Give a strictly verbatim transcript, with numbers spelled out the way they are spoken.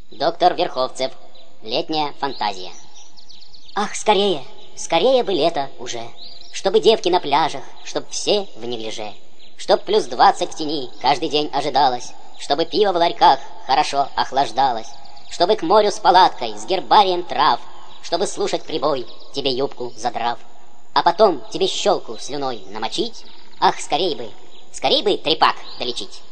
Доктор Верховцев. Летняя фантазия. Ах, скорее, скорее бы лето уже, чтобы девки на пляжах, чтоб все в неглиже, чтоб плюс двадцать в тени каждый день ожидалось, чтобы пиво в ларьках хорошо охлаждалось, чтобы к морю с палаткой, с гербарием трав, чтобы слушать прибой, тебе юбку задрав, а потом тебе щелку слюной намочить. Ах, скорей бы, скорей бы трепак долечить.